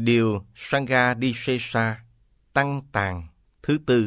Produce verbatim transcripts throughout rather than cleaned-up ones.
Điều Sanghadisesa Tăng Tàn thứ tư.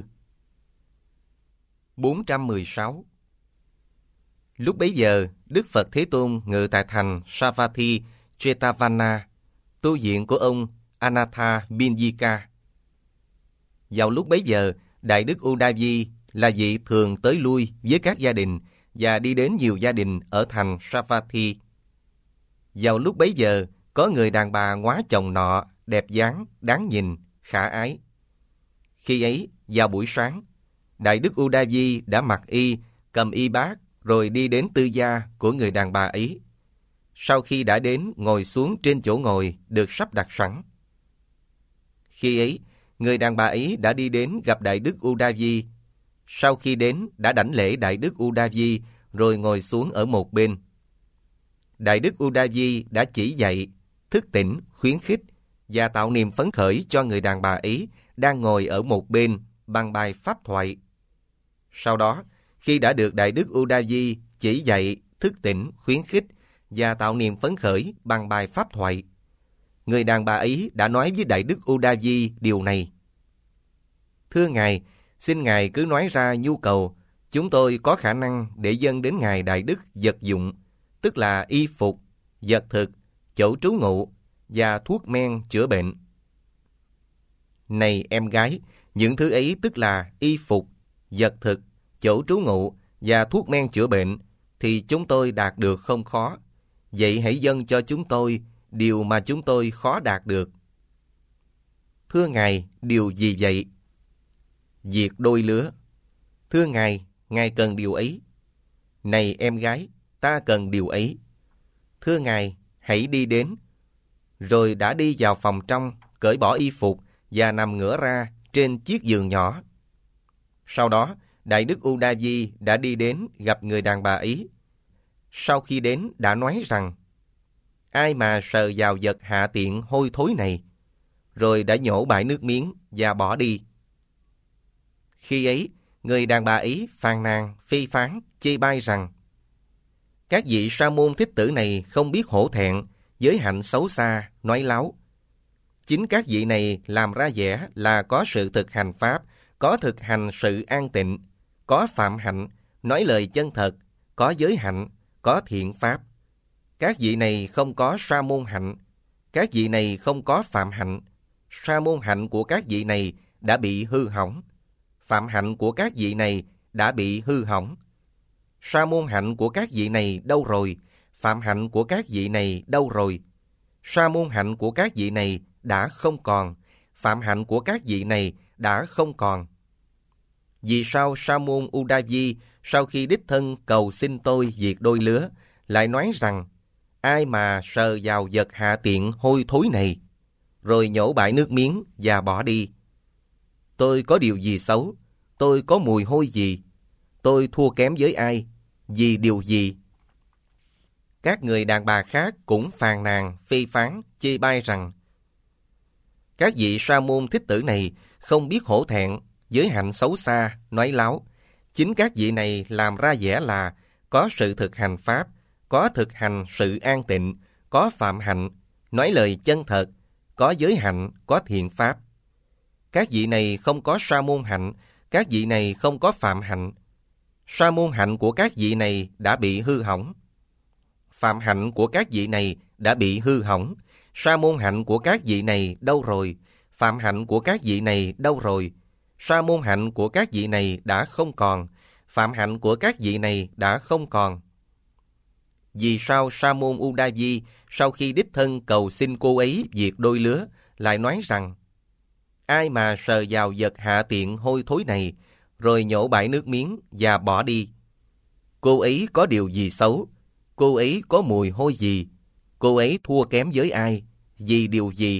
bốn trăm mười sáu. Lúc bấy giờ, Đức Phật Thế Tôn ngự tại thành Savatthi Jetavana, tu viện của ông Anatha Binyika. Vào lúc bấy giờ, Đại Đức Udavi là vị thường tới lui với các gia đình và đi đến nhiều gia đình ở thành Savatthi. Vào lúc bấy giờ, có người đàn bà ngóa chồng nọ, đẹp dáng, đáng nhìn, khả ái. Khi ấy, vào buổi sáng, Đại Đức Udavi đã mặc y, cầm y bát, rồi đi đến tư gia của người đàn bà ấy. Sau khi đã đến, ngồi xuống trên chỗ ngồi được sắp đặt sẵn. Khi ấy, người đàn bà ấy đã đi đến gặp Đại Đức Udavi. Sau khi đến, đã đảnh lễ Đại Đức Udavi, rồi ngồi xuống ở một bên. Đại Đức Udavi đã chỉ dạy, thức tỉnh, khuyến khích và tạo niềm phấn khởi cho người đàn bà ấy đang ngồi ở một bên bằng bài pháp thoại. Sau đó, khi đã được Đại Đức Udavi chỉ dạy, thức tỉnh, khuyến khích và tạo niềm phấn khởi bằng bài pháp thoại, người đàn bà ấy đã nói với Đại Đức Udavi điều này: Thưa Ngài, xin Ngài cứ nói ra nhu cầu, chúng tôi có khả năng để dâng đến Ngài Đại Đức vật dụng, tức là y phục, vật thực, chỗ trú ngụ và thuốc men chữa bệnh. Này em gái, những thứ ấy tức là y phục, vật thực, chỗ trú ngụ và thuốc men chữa bệnh thì chúng tôi đạt được không khó. Vậy hãy dâng cho chúng tôi điều mà chúng tôi khó đạt được. Thưa Ngài, điều gì vậy? Việc đôi lứa. Thưa Ngài, Ngài cần điều ấy. Này em gái, ta cần điều ấy. Thưa Ngài, hãy đi đến. Rồi đã đi vào phòng trong, cởi bỏ y phục và nằm ngửa ra trên chiếc giường nhỏ. Sau đó, Đại Đức Udavi đã đi đến gặp người đàn bà ấy. Sau khi đến đã nói rằng: Ai mà sờ vào vật hạ tiện hôi thối này? Rồi đã nhổ bãi nước miếng và bỏ đi. Khi ấy, người đàn bà ấy phàn nàn, phê phán, chê bai rằng: Các vị sa môn thích tử này không biết hổ thẹn, giới hạnh xấu xa, nói láo. Chính các vị này làm ra vẻ là có sự thực hành pháp, có thực hành sự an tịnh, có phạm hạnh, nói lời chân thật, có giới hạnh, có thiện pháp. Các vị này không có sa môn hạnh, các vị này không có phạm hạnh. Sa môn hạnh của các vị này đã bị hư hỏng, phạm hạnh của các vị này đã bị hư hỏng. Sa môn hạnh của các vị này đâu rồi? Phạm hạnh của các vị này đâu rồi? Sa môn hạnh của các vị này đã không còn, phạm hạnh của các vị này đã không còn. Vì sao Sa môn Udavi sau khi đích thân cầu xin tôi việc đôi lứa lại nói rằng: Ai mà sờ vào vật hạ tiện hôi thối này? Rồi nhổ bãi nước miếng và bỏ đi. Tôi có điều gì xấu? Tôi có mùi hôi gì? Tôi thua kém với ai? Vì điều gì? Các người đàn bà khác cũng phàn nàn, phê phán, chê bai rằng: Các vị sa môn thích tử này không biết hổ thẹn, giới hạnh xấu xa, nói láo. Chính các vị này làm ra vẻ là có sự thực hành pháp, có thực hành sự an tịnh, có phạm hạnh, nói lời chân thật, có giới hạnh, có thiện pháp. Các vị này không có sa môn hạnh, các vị này không có phạm hạnh. Sa môn hạnh của các vị này đã bị hư hỏng. Phạm hạnh của các vị này đã bị hư hỏng. Sa môn hạnh của các vị này đâu rồi? Phạm hạnh của các vị này đâu rồi? Sa môn hạnh của các vị này đã không còn. Phạm hạnh của các vị này đã không còn. Vì sao Sa môn Udavi sau khi đích thân cầu xin cô ấy việc đôi lứa lại nói rằng: Ai mà sờ vào vật hạ tiện hôi thối này? Rồi nhổ bãi nước miếng và bỏ đi. Cô ấy có điều gì xấu? Cô ấy có mùi hôi gì? Cô ấy thua kém với ai? Vì điều gì?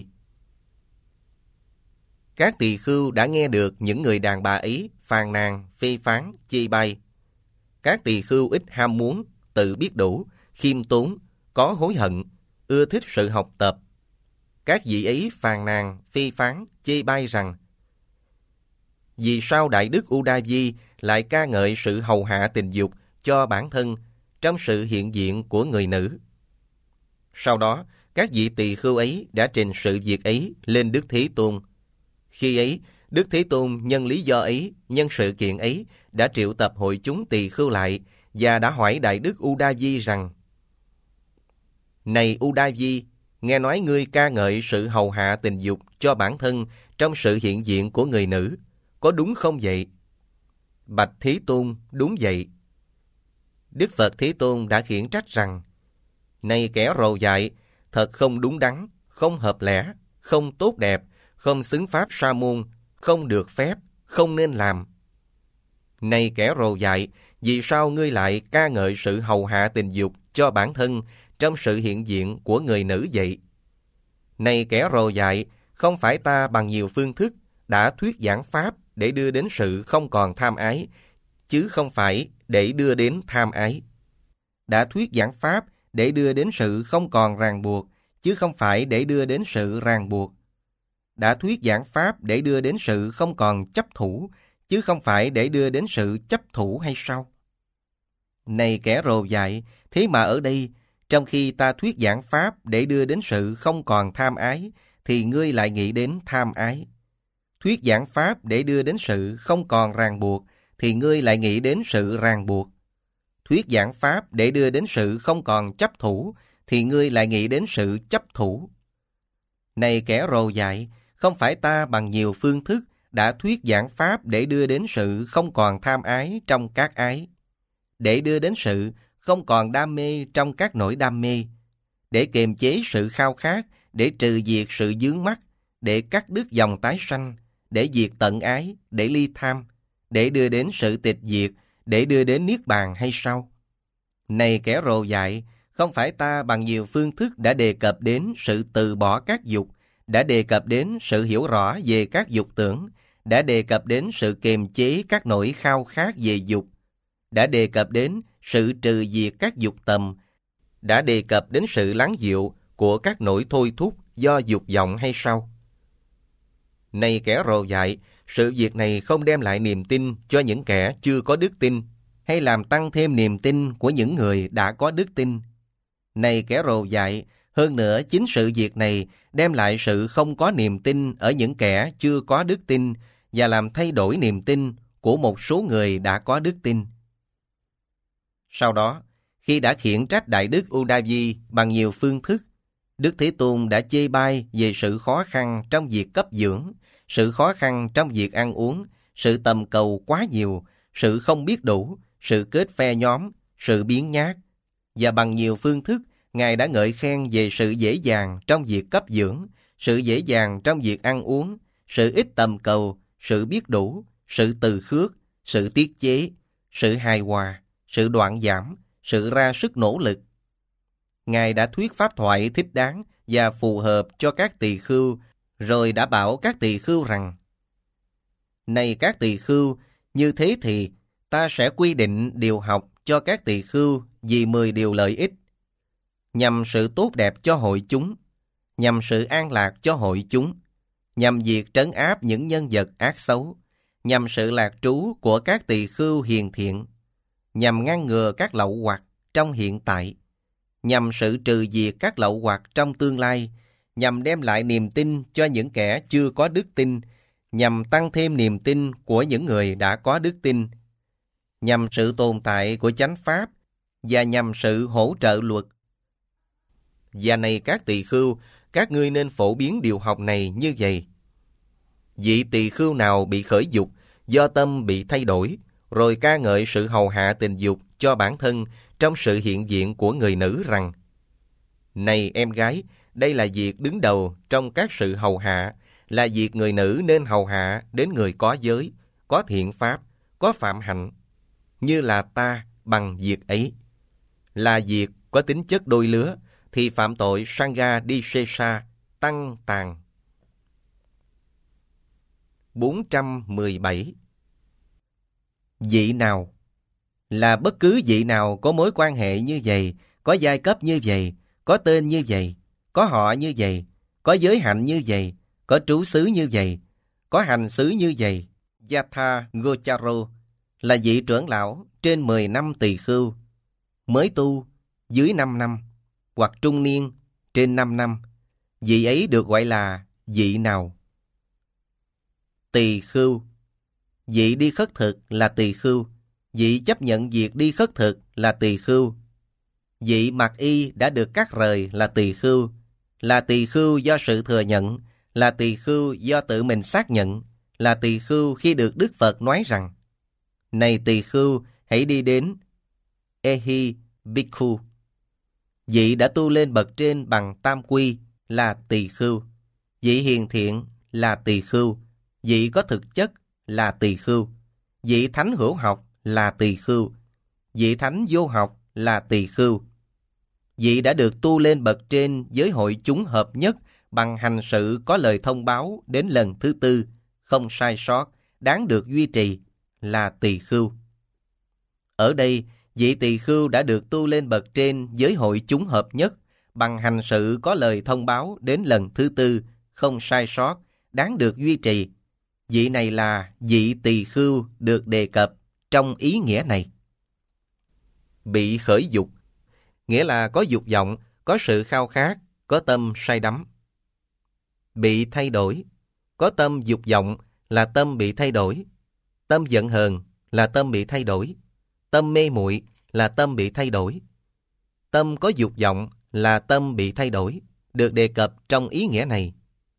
Các tỳ khưu đã nghe được những người đàn bà ấy phàn nàn, phê phán, chê bai. Các tỳ khưu ít ham muốn, tự biết đủ, khiêm tốn, có hối hận, ưa thích sự học tập. Các vị ấy phàn nàn, phê phán, chê bai rằng: Vì sao Đại Đức Udavi lại ca ngợi sự hầu hạ tình dục cho bản thân trong sự hiện diện của người nữ? Sau đó, các vị tỳ khưu ấy đã trình sự việc ấy lên Đức Thế Tôn. Khi ấy, Đức Thế Tôn nhân lý do ấy, nhân sự kiện ấy, đã triệu tập hội chúng tỳ khưu lại và đã hỏi Đại Đức U Đa Di rằng: Này U Đa Di, nghe nói ngươi ca ngợi sự hầu hạ tình dục cho bản thân trong sự hiện diện của người nữ, có đúng không vậy? Bạch Thế Tôn, đúng vậy. Đức Phật Thế Tôn đã khiển trách rằng: Này kẻ rồ dại, thật không đúng đắn, không hợp lẽ, không tốt đẹp, không xứng pháp sa môn, không được phép, không nên làm. Này kẻ rồ dại, vì sao ngươi lại ca ngợi sự hầu hạ tình dục cho bản thân trong sự hiện diện của người nữ vậy? Này kẻ rồ dại, không phải ta bằng nhiều phương thức đã thuyết giảng pháp để đưa đến sự không còn tham ái, chứ không phải để đưa đến tham ái. Đã thuyết giảng pháp để đưa đến sự không còn ràng buộc, chứ không phải để đưa đến sự ràng buộc. Đã thuyết giảng pháp để đưa đến sự không còn chấp thủ, chứ không phải để đưa đến sự chấp thủ hay sao? Này kẻ rồ dại, thế mà ở đây, trong khi ta thuyết giảng pháp để đưa đến sự không còn tham ái, thì ngươi lại nghĩ đến tham ái. Thuyết giảng pháp để đưa đến sự không còn ràng buộc, thì ngươi lại nghĩ đến sự ràng buộc. Thuyết giảng pháp để đưa đến sự không còn chấp thủ, thì ngươi lại nghĩ đến sự chấp thủ. Này kẻ rồ dại, không phải ta bằng nhiều phương thức đã thuyết giảng pháp để đưa đến sự không còn tham ái trong các ái, để đưa đến sự không còn đam mê trong các nỗi đam mê, để kiềm chế sự khao khát, để trừ diệt sự vướng mắc, để cắt đứt dòng tái sanh, để diệt tận ái, để ly tham, để đưa đến sự tịch diệt, để đưa đến niết bàn hay sao? Này kẻ rồ dại, không phải ta bằng nhiều phương thức đã đề cập đến sự từ bỏ các dục, đã đề cập đến sự hiểu rõ về các dục tưởng, đã đề cập đến sự kiềm chế các nỗi khao khát về dục, đã đề cập đến sự trừ diệt các dục tầm, đã đề cập đến sự lắng dịu của các nỗi thôi thúc do dục vọng hay sao? Này kẻ rồ dại, sự việc này không đem lại niềm tin cho những kẻ chưa có đức tin, hay làm tăng thêm niềm tin của những người đã có đức tin. Này kẻ rồ dại, hơn nữa chính sự việc này đem lại sự không có niềm tin ở những kẻ chưa có đức tin và làm thay đổi niềm tin của một số người đã có đức tin. Sau đó, khi đã khiển trách Đại Đức U Đa Di bằng nhiều phương thức, Đức Thế Tôn đã chê bai về sự khó khăn trong việc cấp dưỡng, sự khó khăn trong việc ăn uống, sự tầm cầu quá nhiều, sự không biết đủ, sự kết phe nhóm, sự biếng nhác. Và bằng nhiều phương thức, Ngài đã ngợi khen về sự dễ dàng trong việc cấp dưỡng, sự dễ dàng trong việc ăn uống, sự ít tầm cầu, sự biết đủ, sự từ khước, sự tiết chế, sự hài hòa, sự đoạn giảm, sự ra sức nỗ lực. Ngài đã thuyết pháp thoại thích đáng và phù hợp cho các tỳ khưu, rồi đã bảo các tỳ khưu rằng: Này các tỳ khưu, như thế thì ta sẽ quy định điều học cho các tỳ khưu vì mười điều lợi ích, nhằm sự tốt đẹp cho hội chúng, nhằm sự an lạc cho hội chúng, nhằm việc trấn áp những nhân vật ác xấu, nhằm sự lạc trú của các tỳ khưu hiền thiện, nhằm ngăn ngừa các lậu hoặc trong hiện tại, nhằm sự trừ diệt các lậu hoặc trong tương lai, nhằm đem lại niềm tin cho những kẻ chưa có đức tin, nhằm tăng thêm niềm tin của những người đã có đức tin, nhằm sự tồn tại của chánh pháp và nhằm sự hỗ trợ luật. Và này các tỳ khưu, các ngươi nên phổ biến điều học này như vậy. Vị tỳ khưu nào bị khởi dục, do tâm bị thay đổi, rồi ca ngợi sự hầu hạ tình dục cho bản thân trong sự hiện diện của người nữ rằng: Này em gái, đây là việc đứng đầu trong các sự hầu hạ, là việc người nữ nên hầu hạ đến người có giới, có thiện pháp, có phạm hạnh, như là ta bằng việc ấy. Là việc có tính chất đôi lứa, thì phạm tội Sangha Disesa, tăng tàn. bốn trăm mười bảy. Vị nào? Là bất cứ vị nào có mối quan hệ như vậy, có giai cấp như vậy, có tên như vậy, có họ như vậy, có giới hạnh như vậy, có trú xứ như vậy, có hành xứ như vậy. Yatha Gocharo là vị trưởng lão trên mười năm tỳ khưu, mới tu dưới năm năm, hoặc trung niên trên năm năm, vị ấy được gọi là vị nào? Tỳ khưu. Vị đi khất thực là tỳ khưu. Vị chấp nhận việc đi khất thực là tỳ khưu. Vị mặc y đã được cắt rời là tỳ khưu. Là tỳ khưu do sự thừa nhận, là tỳ khưu do tự mình xác nhận, là tỳ khưu khi được Đức Phật nói rằng: này tỳ khưu, hãy đi đến Ehi Bhikkhu. Vị đã tu lên bậc trên bằng tam quy là tỳ khưu. Vị hiền thiện là tỳ khưu. Vị có thực chất là tỳ khưu. Vị thánh hữu học là tỳ khưu. Vị thánh vô học là tỳ khưu. Vị đã được tu lên bậc trên với hội chúng hợp nhất bằng hành sự có lời thông báo đến lần thứ tư, không sai sót, đáng được duy trì là tỳ khưu. Ở đây, vị tỳ khưu đã được tu lên bậc trên với hội chúng hợp nhất bằng hành sự có lời thông báo đến lần thứ tư, không sai sót, đáng được duy trì. Vị này là vị tỳ khưu được đề cập trong ý nghĩa này. Bị khởi dục, nghĩa là có dục vọng, có sự khao khát, có tâm say đắm. Bị thay đổi, có tâm dục vọng là tâm bị thay đổi. Tâm giận hờn là tâm bị thay đổi. Tâm mê muội là tâm bị thay đổi. Tâm có dục vọng là tâm bị thay đổi, được đề cập trong ý nghĩa này.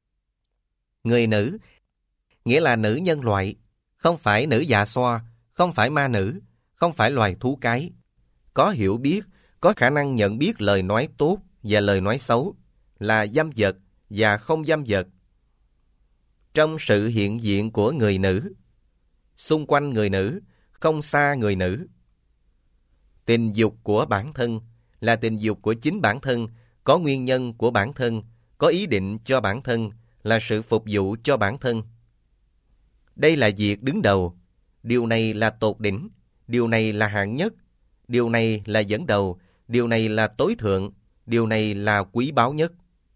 Người nữ, nghĩa là nữ nhân loại, không phải nữ dạ xoa, không phải ma nữ, không phải loài thú cái. Có hiểu biết, có khả năng nhận biết lời nói tốt và lời nói xấu, là dâm vật và không dâm vật. Trong sự hiện diện của người nữ, xung quanh người nữ, không xa người nữ. Tình dục của bản thân là tình dục của chính bản thân, có nguyên nhân của bản thân, có ý định cho bản thân, là sự phục vụ cho bản thân. Đây là việc đứng đầu. Điều này là tột đỉnh. Điều này là hạng nhất. Điều này là dẫn đầu. Điều này là tối thượng. Điều này là quý báu nhất.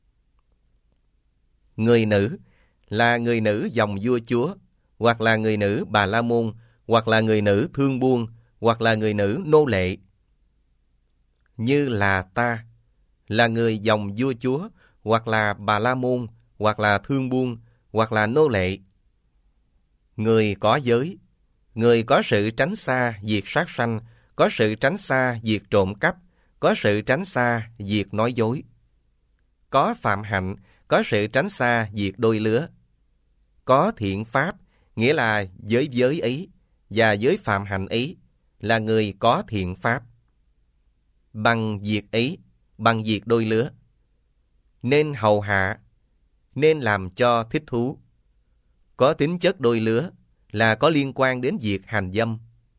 Người nữ là người nữ dòng vua chúa, hoặc là người nữ Bà La Môn, hoặc là người nữ thương buôn, hoặc là người nữ nô lệ. Như là ta, là người dòng vua chúa, hoặc là Bà La Môn, hoặc là thương buôn, hoặc là nô lệ. Người có giới, người có sự tránh xa việc sát sanh, có sự tránh xa việc trộm cắp, có sự tránh xa việc nói dối. Có phạm hạnh, có sự tránh xa việc đôi lứa. Có thiện pháp, nghĩa là giới giới ấy, và giới phạm hạnh ấy, là người có thiện pháp. Bằng việc ấy, bằng việc đôi lứa. Nên hầu hạ, nên làm cho thích thú. Có tính chất đôi lứa, là có liên quan đến việc hành dâm.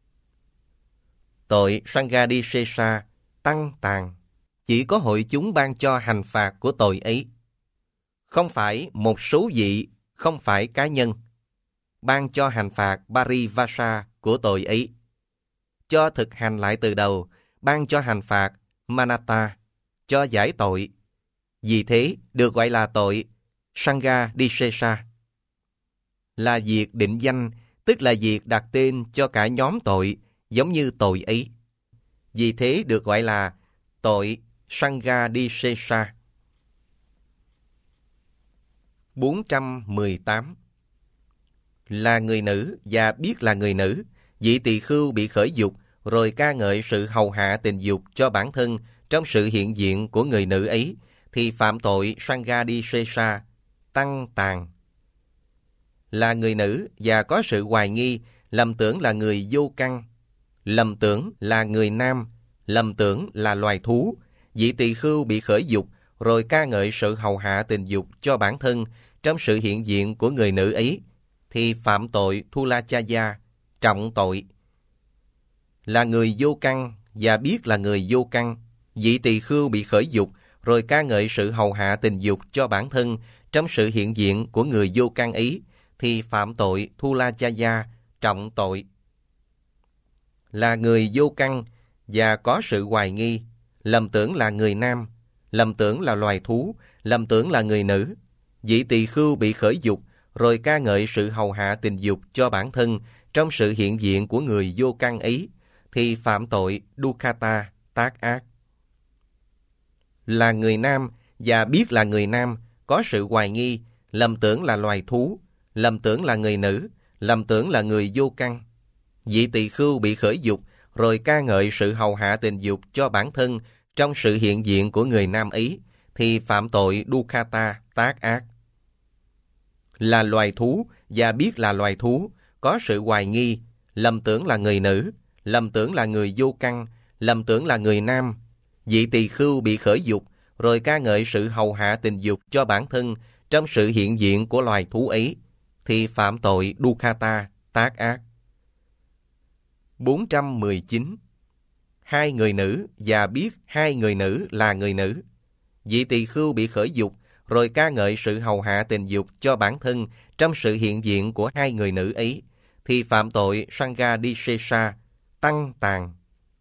Tội Sanghadisesa, tăng tàn, chỉ có hội chúng ban cho hành phạt của tội ấy. Không phải một số vị, không phải cá nhân. Ban cho hành phạt Parivasa của tội ấy. Cho thực hành lại từ đầu, ban cho hành phạt Manata, cho giải tội. Vì thế được gọi là tội Sanghadisesa. Là việc định danh, tức là việc đặt tên cho cả nhóm tội giống như tội ấy. Vì thế được gọi là tội Sanghadisesa. bốn trăm mười tám. Là người nữ và biết là người nữ, vị tỳ khưu bị khởi dục rồi ca ngợi sự hầu hạ tình dục cho bản thân trong sự hiện diện của người nữ ấy, thì phạm tội Sanghadisesa, tăng tàn. Là người nữ và có sự hoài nghi, lầm tưởng là người vô căn, lầm tưởng là người nam, lầm tưởng là loài thú, vị tỳ khưu bị khởi dục rồi ca ngợi sự hầu hạ tình dục cho bản thân trong sự hiện diện của người nữ ấy, thì phạm tội Thulachaya, trọng tội. Là người vô căn và biết là người vô căn, vị tỳ khưu bị khởi dục rồi ca ngợi sự hầu hạ tình dục cho bản thân trong sự hiện diện của người vô căn ấy, thì phạm tội Thulachaya, trọng tội. Là người vô căn và có sự hoài nghi, lầm tưởng là người nam, lầm tưởng là loài thú, lầm tưởng là người nữ, vị tỳ khưu bị khởi dục rồi ca ngợi sự hầu hạ tình dục cho bản thân trong sự hiện diện của người vô căn ấy, thì phạm tội Dukkata, tác ác. Là người nam và biết là người nam, có sự hoài nghi, lầm tưởng là loài thú, lầm tưởng là người nữ, lầm tưởng là người vô căn. Vị tỳ khưu bị khởi dục, rồi ca ngợi sự hầu hạ tình dục cho bản thân trong sự hiện diện của người nam ấy, thì phạm tội Dukkata, tác ác. Là loài thú và biết là loài thú, có sự hoài nghi, lầm tưởng là người nữ, lầm tưởng là người vô căn, lầm tưởng là người nam. Vị tỳ khưu bị khởi dục, rồi ca ngợi sự hầu hạ tình dục cho bản thân trong sự hiện diện của loài thú ấy, thì phạm tội Dukkata, tác ác. bốn trăm mười chín. Hai người nữ và biết hai người nữ là người nữ. Vị tỳ khưu bị khởi dục, rồi ca ngợi sự hầu hạ tình dục cho bản thân trong sự hiện diện của hai người nữ ấy, thì phạm tội Sanghadisesa, tăng tàn.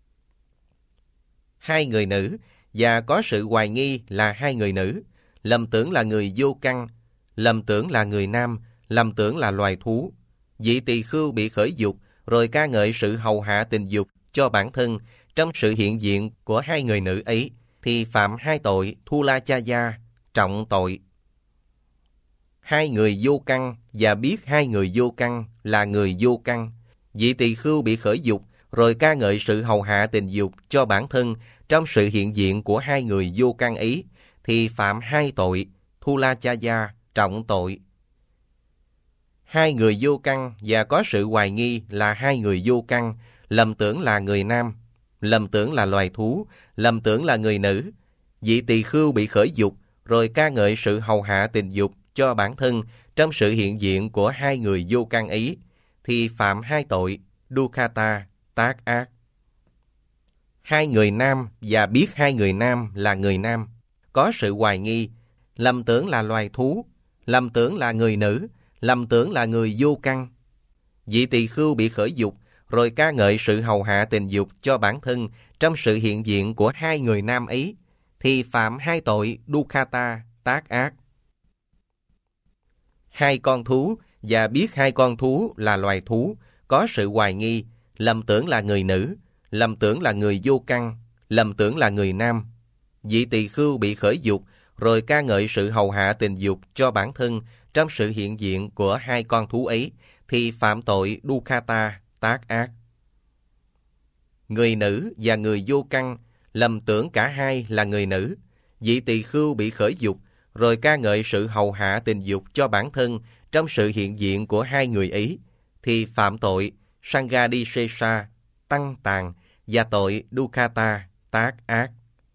Hai người nữ và có sự hoài nghi là hai người nữ, lầm tưởng là người vô căn, lầm tưởng là người nam, lầm tưởng là loài thú. Vị tỳ khưu bị khởi dục, rồi ca ngợi sự hầu hạ tình dục cho bản thân trong sự hiện diện của hai người nữ ấy, thì phạm hai tội Thulachaya, trọng tội. Hai người vô căn và biết hai người vô căn là người vô căn. Vị tỳ khưu bị khởi dục, rồi ca ngợi sự hầu hạ tình dục cho bản thân trong sự hiện diện của hai người vô căn ấy, thì phạm hai tội Thulachaya, trọng tội. Hai người vô căn và có sự hoài nghi là hai người vô căn, lầm tưởng là người nam, lầm tưởng là loài thú, lầm tưởng là người nữ. Vị tỳ khưu bị khởi dục, rồi ca ngợi sự hầu hạ tình dục cho bản thân trong sự hiện diện của hai người vô căn ấy, thì phạm hai tội Dukkata, tác ác. Hai người nam và biết hai người nam là người nam, có sự hoài nghi, lầm tưởng là loài thú, lầm tưởng là người nữ, lầm tưởng là người vô căn. Vị tỳ khưu bị khởi dục, rồi ca ngợi sự hầu hạ tình dục cho bản thân trong sự hiện diện của hai người nam ấy, thì phạm hai tội Dukkata, tác ác. Hai con thú và biết hai con thú là loài thú, có sự hoài nghi, lầm tưởng là người nữ, lầm tưởng là người vô căn, lầm tưởng là người nam. Vị tỳ khưu bị khởi dục, rồi ca ngợi sự hầu hạ tình dục cho bản thân trong sự hiện diện của hai con thú ấy, thì phạm tội Dukkata, tác ác. Người nữ và người vô căn, lầm tưởng cả hai là người nữ. Vị tỳ khưu bị khởi dục, rồi ca ngợi sự hầu hạ tình dục cho bản thân trong sự hiện diện của hai người ấy, thì phạm tội Sanghadisesa, tăng tàn, và tội Dukkata, tác ác.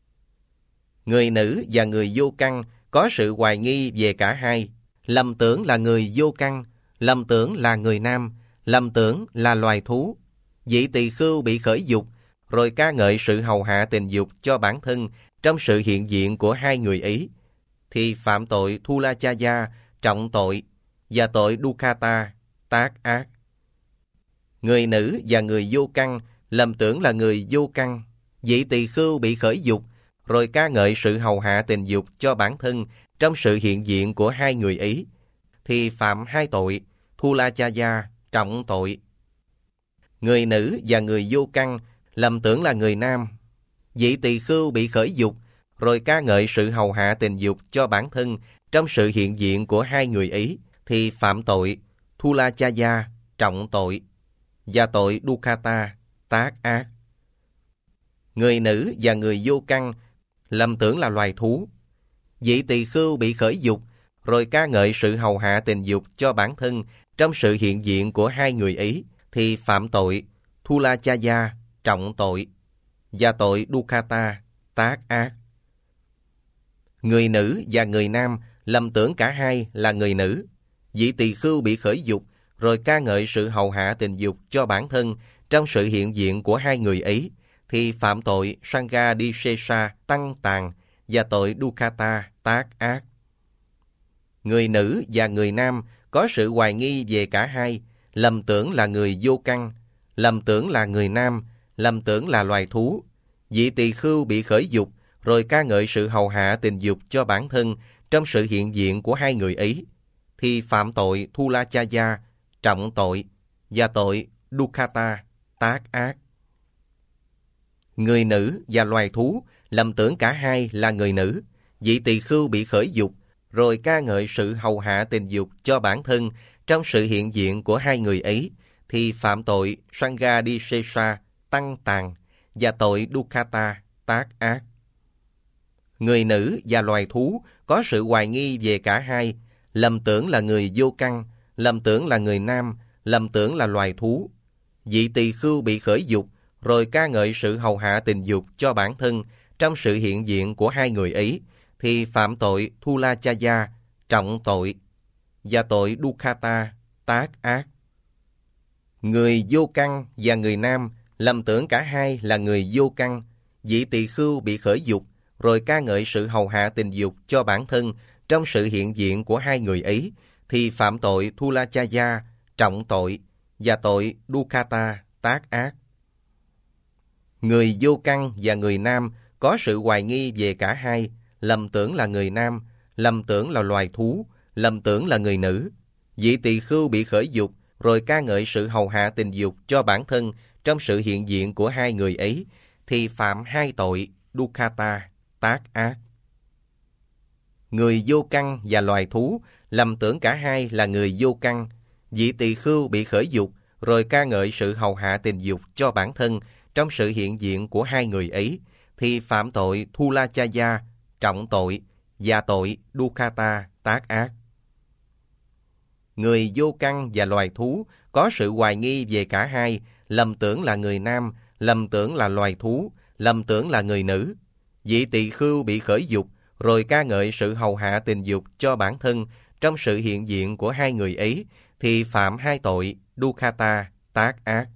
Người nữ và người vô căn có sự hoài nghi về cả hai, lầm tưởng là người vô căn, lầm tưởng là người nam, lầm tưởng là loài thú. Vị tỳ khưu bị khởi dục, rồi ca ngợi sự hầu hạ tình dục cho bản thân trong sự hiện diện của hai người ấy, thì phạm tội Thulachaya, trọng tội, và tội Dukkata, tác ác. Người nữ và người vô căn lầm tưởng là người vô căn. Vị tỳ khưu bị khởi dục, rồi ca ngợi sự hầu hạ tình dục cho bản thân trong sự hiện diện của hai người ấy, thì phạm hai tội Thulachaya, trọng tội. Người nữ và người vô căn lầm tưởng là người nam. Vị tỳ khưu bị khởi dục, rồi ca ngợi sự hầu hạ tình dục cho bản thân trong sự hiện diện của hai người ấy, thì phạm tội Thulachaya, trọng tội, và tội Dukkata, tác ác. Người nữ và người vô căn lầm tưởng là loài thú. Vị tỳ khưu bị khởi dục, rồi ca ngợi sự hầu hạ tình dục cho bản thân trong sự hiện diện của hai người ấy, thì phạm tội Thulachaya, trọng tội, và tội Dukkata, tác ác. Người nữ và người nam lầm tưởng cả hai là người nữ. Vị tỳ khưu bị khởi dục, rồi ca ngợi sự hầu hạ tình dục cho bản thân trong sự hiện diện của hai người ấy, thì phạm tội Sanghadisesa, tăng tàn, và tội Dukkata, tác ác. Người nữ và người nam có sự hoài nghi về cả hai, lầm tưởng là người vô căn, lầm tưởng là người nam, lầm tưởng là loài thú. Vị tỳ khưu bị khởi dục, rồi ca ngợi sự hầu hạ tình dục cho bản thân trong sự hiện diện của hai người ấy, thì phạm tội Thulachaya, trọng tội, và tội Dukkata, tác ác. Người nữ và loài thú lầm tưởng cả hai là người nữ. Vị tỳ khưu bị khởi dục, rồi ca ngợi sự hầu hạ tình dục cho bản thân trong sự hiện diện của hai người ấy, thì phạm tội Sanghadisesa, tăng tàn, và tội Dukkata, tác ác. Người nữ và loài thú có sự hoài nghi về cả hai, lầm tưởng là người vô căn, lầm tưởng là người nam, lầm tưởng là loài thú. Vị tỳ khưu bị khởi dục, rồi ca ngợi sự hầu hạ tình dục cho bản thân trong sự hiện diện của hai người ấy, thì phạm tội Thulachaya, trọng tội, và tội Dukkata, tác ác. Người vô căn và người nam lầm tưởng cả hai là người vô căn. Vị tỳ khưu bị khởi dục, rồi ca ngợi sự hầu hạ tình dục cho bản thân trong sự hiện diện của hai người ấy, thì phạm tội Thulachaya, trọng tội, và tội Dukkata, tác ác. Người vô căn và người nam có sự hoài nghi về cả hai, lầm tưởng là người nam, lầm tưởng là loài thú, lầm tưởng là người nữ. Vị tỳ khưu bị khởi dục, rồi ca ngợi sự hầu hạ tình dục cho bản thân trong sự hiện diện của hai người ấy, thì phạm hai tội Dukkata, tác ác. Người vô căn và loài thú lầm tưởng cả hai là người vô căn. Vị tỳ khưu bị khởi dục, rồi ca ngợi sự hầu hạ tình dục cho bản thân trong sự hiện diện của hai người ấy, thì phạm tội Thulachaya, trọng tội, và tội Dukkata, tác ác. Người vô căn và loài thú có sự hoài nghi về cả hai, lầm tưởng là người nam, lầm tưởng là loài thú, lầm tưởng là người nữ. Vị tỳ khưu bị khởi dục, rồi ca ngợi sự hầu hạ tình dục cho bản thân trong sự hiện diện của hai người ấy, thì phạm hai tội Dukkata, tác ác.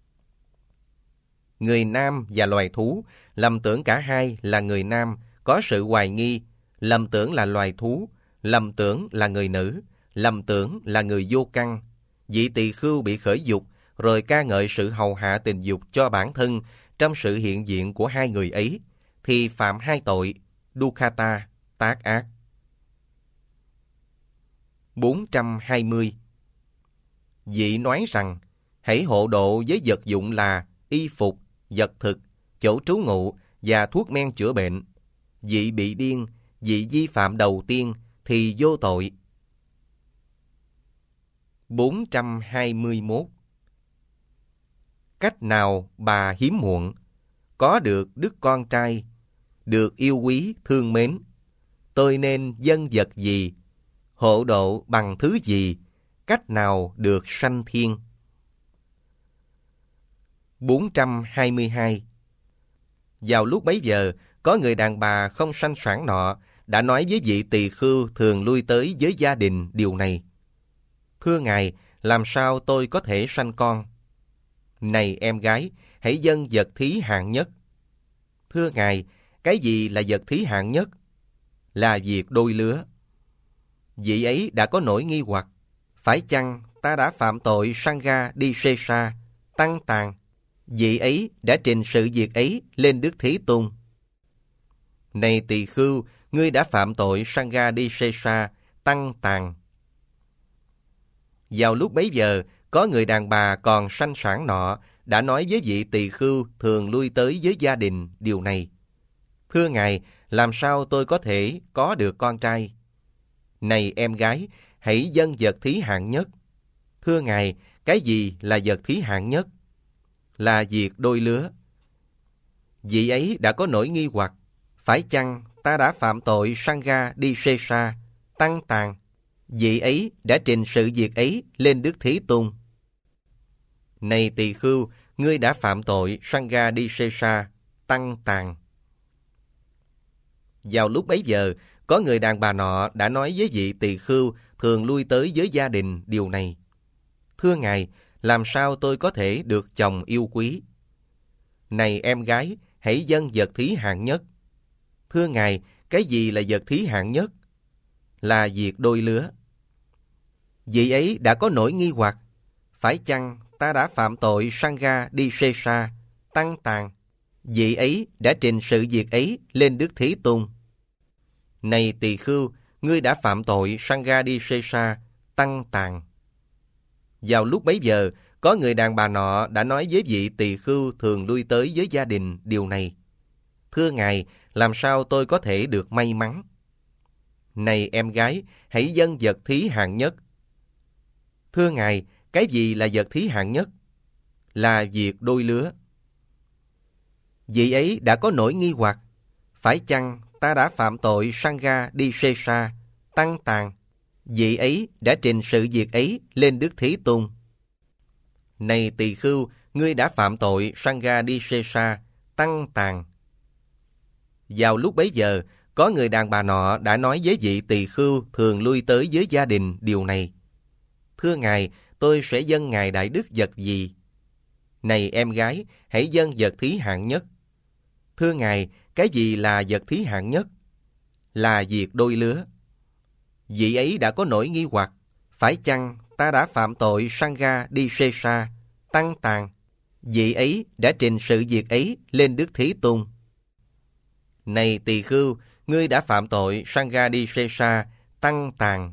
Người nam và loài thú lầm tưởng cả hai là người nam, có sự hoài nghi, lầm tưởng là loài thú, lầm tưởng là người nữ, lầm tưởng là người vô căn. Vị tỳ khưu bị khởi dục, rồi ca ngợi sự hầu hạ tình dục cho bản thân trong sự hiện diện của hai người ấy, thì phạm hai tội Dukkata, tác ác. bốn trăm hai mươi. Vị nói rằng, hãy hộ độ với vật dụng là y phục, vật thực, chỗ trú ngụ và thuốc men chữa bệnh. Vị bị điên, vị vi phạm đầu tiên thì vô tội. bốn trăm hai mươi mốt. Cách nào bà hiếm muộn, có được đứa con trai, được yêu quý thương mến, tôi nên dâng vật gì, hộ độ bằng thứ gì, cách nào được sanh thiên? bốn trăm hai mươi hai. Vào lúc bấy giờ, có người đàn bà không sanh sản nọ đã nói với vị tỳ khưu thường lui tới với gia đình điều này: Thưa ngài, làm sao tôi có thể sanh con? Này em gái, hãy dâng vật thí hạng nhất. Thưa ngài, cái gì là vật thí hạng nhất? Là việc đôi lứa. Vị ấy đã có nỗi nghi hoặc: phải chăng ta đã phạm tội Sanghadisesa, tăng tàn? Vị ấy đã trình sự việc ấy lên Đức Thế Tôn. Này tỳ khưu, ngươi đã phạm tội Sanghadisesa, tăng tàn. Vào lúc bấy giờ, có người đàn bà còn sanh sản nọ đã nói với vị tỳ khưu thường lui tới với gia đình điều này: Thưa ngài, làm sao tôi có thể có được con trai? Này em gái, hãy dâng vật thí hạng nhất. Thưa ngài, cái gì là vật thí hạng nhất? Là việc đôi lứa. Vị ấy đã có nỗi nghi hoặc: phải chăng ta đã phạm tội Sanghadisesa, tăng tàn? Vị ấy đã trình sự việc ấy lên Đức Thế Tôn. Này tỳ khưu, ngươi đã phạm tội Sanghadisesa, tăng tàn. Vào lúc bấy giờ, có người đàn bà nọ đã nói với vị tỳ khưu thường lui tới với gia đình điều này: Thưa ngài, làm sao tôi có thể được chồng yêu quý? Này em gái, hãy dâng vật thí hạng nhất. Thưa ngài, cái gì là vật thí hạng nhất? Là việc đôi lứa. Vị ấy đã có nỗi nghi hoặc: phải chăng ta đã phạm tội Sanghadisesa, tăng tàn? Vị ấy đã trình sự việc ấy lên Đức Thế Tôn. Này tỳ khưu, ngươi đã phạm tội Sanghadisesa, tăng tàn. Vào lúc bấy giờ, có người đàn bà nọ đã nói với vị tỳ khưu thường lui tới với gia đình điều này: Thưa ngài, làm sao tôi có thể được may mắn? Này em gái, hãy dâng vật thí hạng nhất. Thưa Ngài, cái gì là vật thí hạng nhất? Là việc đôi lứa. Vị ấy đã có nỗi nghi hoặc, phải chăng ta đã phạm tội Sangha Disesa, tăng tàn? Vị ấy đã trình sự việc ấy lên Đức Thế Tôn. Này tỳ khưu, ngươi đã phạm tội Sangha Disesa, tăng tàn. Vào lúc bấy giờ, có người đàn bà nọ đã nói với vị tỳ khưu thường lui tới với gia đình điều này. Thưa Ngài, tôi sẽ dâng Ngài đại đức vật gì? Này em gái, hãy dâng vật thí hạng nhất. Thưa Ngài, cái gì là vật thí hạng nhất? Là việc đôi lứa. Vị ấy đã có nỗi nghi hoặc, phải chăng ta đã phạm tội Sangha Disesa, tăng tàn? Vị ấy đã trình sự việc ấy lên Đức Thế Tôn. Này tỳ khưu, ngươi đã phạm tội Sangha Disesa, tăng tàn.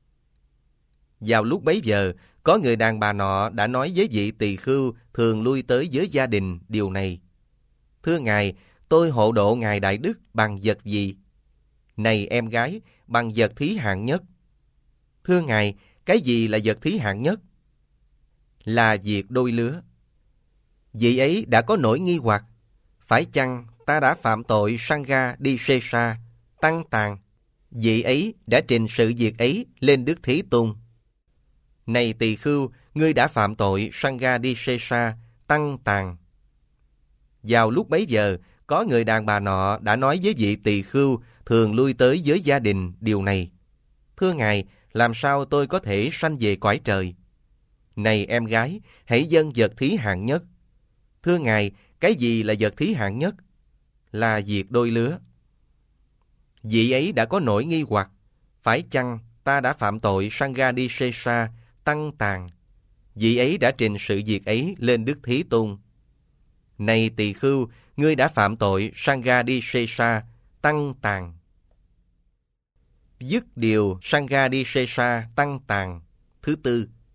Vào lúc bấy giờ, có người đàn bà nọ đã nói với vị tỳ khưu thường lui tới với gia đình điều này. Thưa Ngài, tôi hộ độ Ngài đại đức bằng vật gì? Này em gái, bằng vật thí hạng nhất. Thưa Ngài, cái gì là vật thí hạng nhất? Là việc đôi lứa. Vị ấy đã có nỗi nghi hoặc, phải chăng ta đã phạm tội Sangha Disesa, tăng tàn? Vị ấy đã trình sự việc ấy lên Đức Thế Tôn. Này tỳ khưu, ngươi đã phạm tội Sangha Disesa, tăng tàn. Vào lúc bấy giờ, có người đàn bà nọ đã nói với vị tỳ khưu thường lui tới với gia đình điều này. Thưa Ngài, làm sao tôi có thể sanh về cõi trời? Này em gái, hãy dâng vật thí hạng nhất. Thưa Ngài, cái gì là vật thí hạng nhất? Là việc đôi lứa. Vị ấy đã có nỗi nghi hoặc, phải chăng ta đã phạm tội Sangha Disesa, tăng tàn? Vị ấy đã trình sự việc ấy lên Đức Thế Tôn. Này tỳ khưu, ngươi đã phạm tội Sangha Disesa, tăng tàn. Dứt điều Sangha Disesa, tăng tàn. Thứ tư,